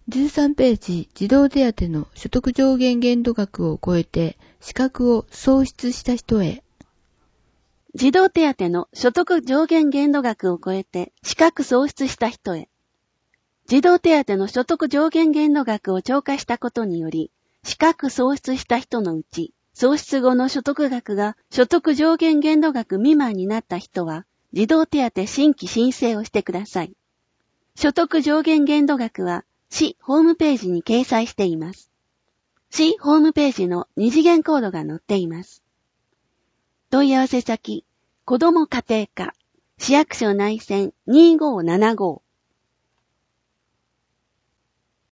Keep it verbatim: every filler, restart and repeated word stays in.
じゅうさんページ、児童手当の所得上限限度額を超えて資格を喪失した人へ。 児童手当の所得上限限度額を超えて資格喪失した人へ。児童手当の所得上限限度額を超過したことにより、資格喪失した人のうち、喪失後の所得額が所得上限限度額未満になった人は、児童手当新規申請をしてください。所得上限限度額は、市ホームページに掲載しています。市ホームページの二次元コードが載っています。問い合わせ先、子ども家庭課、市役所内線にーごーななご